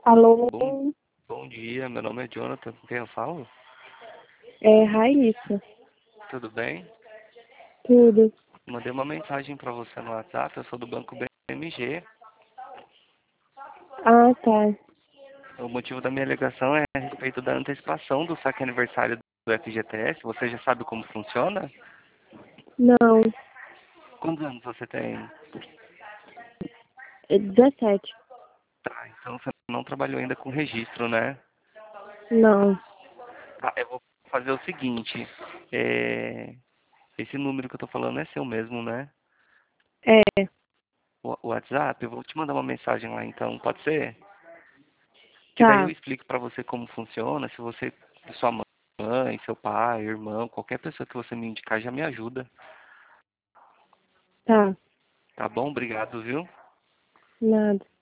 Alô, Bom, bom dia, meu nome é Jonathan, com quem eu falo? é Raíssa. Tudo bem? Tudo. Mandei uma mensagem para você no WhatsApp, eu sou do Banco BMG. Ah, tá. O motivo da minha ligação é a respeito da antecipação do saque aniversário do FGTS. Você já sabe como funciona? Não, Quantos anos você tem? é 17. Tá, então você não trabalhou ainda com registro, né? Não. Tá, eu vou fazer o seguinte, esse número que eu tô falando é seu mesmo, né? É, O WhatsApp, eu vou te mandar uma mensagem lá então, pode ser? Que daí eu tá, explico pra você como funciona, se você, sua mãe, seu pai, irmão, qualquer pessoa que você me indicar já me ajuda. tá. Tá bom? Obrigado, viu? Nada.